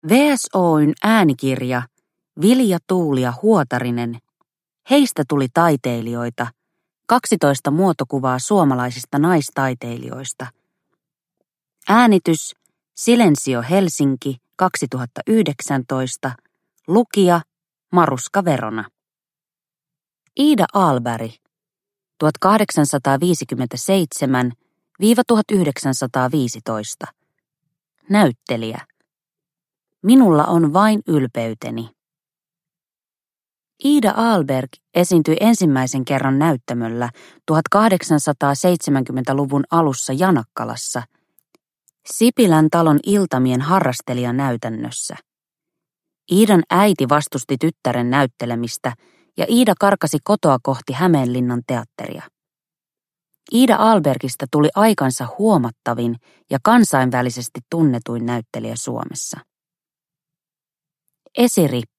VSOyn äänikirja Vilja, Tuulia, Huotarinen. Heistä tuli taiteilijoita. 12 muotokuvaa suomalaisista naistaiteilijoista. Äänitys Silensio Helsinki 2019. Lukija Maruska Verona. Iida Ahlberg 1857–1915. Näyttelijä. Minulla on vain ylpeyteni. Iida Ahlberg esiintyi ensimmäisen kerran näyttämöllä 1870-luvun alussa Janakkalassa, Sipilän talon iltamien harrastelijanäytännössä. Iidan äiti vastusti tyttären näyttelemistä ja Iida karkasi kotoa kohti Hämeenlinnan teatteria. Iida Ahlbergistä tuli aikansa huomattavin ja kansainvälisesti tunnetuin näyttelijä Suomessa. Esirippu.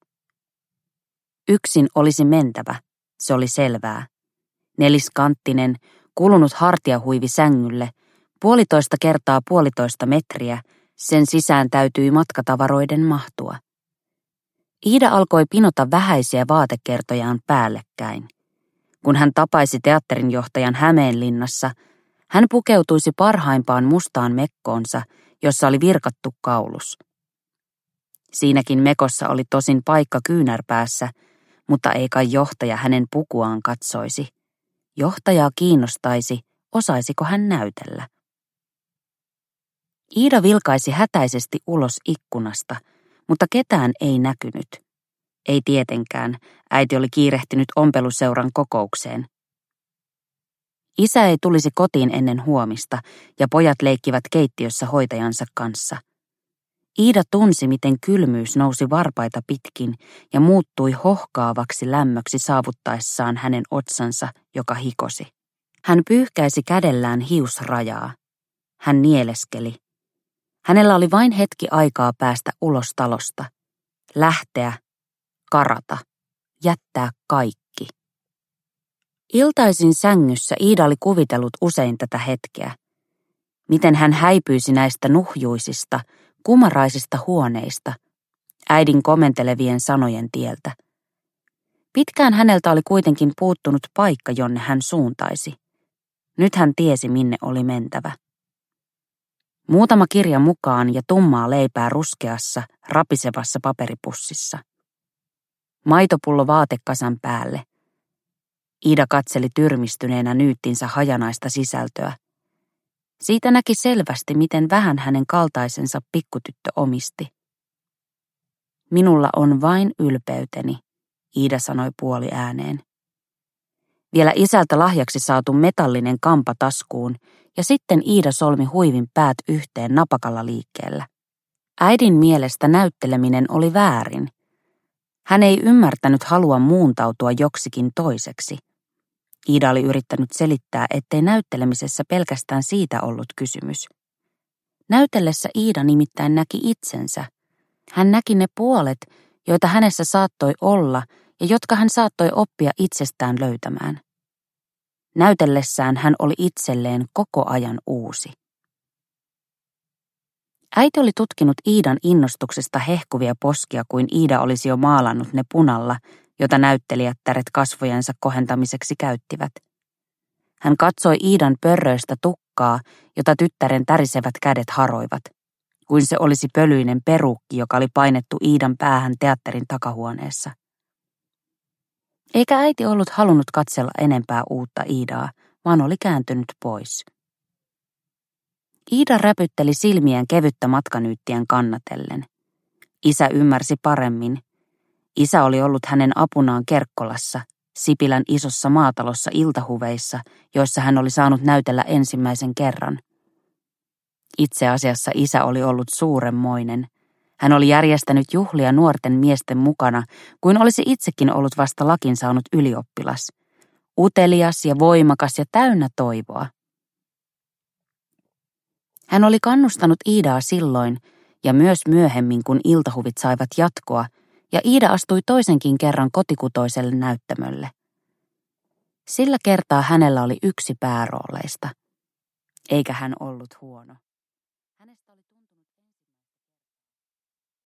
Yksin olisi mentävä, se oli selvää. Neliskanttinen, kulunut hartiahuivi sängylle, 1,5 kertaa 1,5 metriä, sen sisään täytyi matkatavaroiden mahtua. Iida alkoi pinota vähäisiä vaatekertojaan päällekkäin. Kun hän tapaisi teatterinjohtajan Hämeenlinnassa, hän pukeutuisi parhaimpaan mustaan mekkoonsa, jossa oli virkattu kaulus. Siinäkin mekossa oli tosin paikka kyynärpäässä, mutta ei kai johtaja hänen pukuaan katsoisi. Johtajaa kiinnostaisi, osaisiko hän näytellä. Iida vilkaisi hätäisesti ulos ikkunasta, mutta ketään ei näkynyt. Ei tietenkään, äiti oli kiirehtinyt ompeluseuran kokoukseen. Isä ei tulisi kotiin ennen huomista ja pojat leikkivät keittiössä hoitajansa kanssa. Iida tunsi, miten kylmyys nousi varpaita pitkin ja muuttui hohkaavaksi lämmöksi saavuttaessaan hänen otsansa, joka hikosi. Hän pyyhkäisi kädellään hiusrajaa. Hän nieleskeli. Hänellä oli vain hetki aikaa päästä ulos talosta. Lähteä, karata, jättää kaikki. Iltaisin sängyssä Iida oli kuvitellut usein tätä hetkeä. Miten hän häipyisi näistä nuhjuisista, kumaraisista huoneista, äidin komentelevien sanojen tieltä. Pitkään häneltä oli kuitenkin puuttunut paikka, jonne hän suuntaisi. Nyt hän tiesi, minne oli mentävä. Muutama kirja mukaan ja tummaa leipää ruskeassa, rapisevassa paperipussissa. Maitopullo vaatekasan päälle. Iida katseli tyrmistyneenä nyyttinsä hajanaista sisältöä. Siitä näki selvästi, miten vähän hänen kaltaisensa pikkutyttö omisti. Minulla on vain ylpeyteni, Iida sanoi puoliääneen. Vielä isältä lahjaksi saatu metallinen kampa taskuun, ja sitten Iida solmi huivin päät yhteen napakalla liikkeellä. Äidin mielestä näytteleminen oli väärin. Hän ei ymmärtänyt halua muuntautua joksikin toiseksi. Iida oli yrittänyt selittää, ettei näyttelemisessä pelkästään siitä ollut kysymys. Näytellessä Iida nimittäin näki itsensä. Hän näki ne puolet, joita hänessä saattoi olla ja jotka hän saattoi oppia itsestään löytämään. Näytellessään hän oli itselleen koko ajan uusi. Äiti oli tutkinut Iidan innostuksesta hehkuvia poskia, kuin Iida olisi jo maalannut ne punalla, jota näyttelijättäret kasvojensa kohentamiseksi käyttivät. Hän katsoi Iidan pörröistä tukkaa, jota tyttären tärisevät kädet haroivat, kuin se olisi pölyinen peruukki, joka oli painettu Iidan päähän teatterin takahuoneessa. Eikä äiti ollut halunnut katsella enempää uutta Iidaa, vaan oli kääntynyt pois. Iida räpytteli silmien kevyttä matkanyyttien kannatellen. Isä ymmärsi paremmin. Isä oli ollut hänen apunaan Kerkkolassa, Sipilän isossa maatalossa iltahuveissa, joissa hän oli saanut näytellä ensimmäisen kerran. Itse asiassa isä oli ollut suuremmoinen. Hän oli järjestänyt juhlia nuorten miesten mukana, kuin olisi itsekin ollut vasta lakin saanut ylioppilas. Utelias ja voimakas ja täynnä toivoa. Hän oli kannustanut Iidaa silloin ja myös myöhemmin, kun iltahuvit saivat jatkoa, ja Iida astui toisenkin kerran kotikutoiselle näyttämölle. Sillä kertaa hänellä oli yksi päärooleista, eikä hän ollut huono.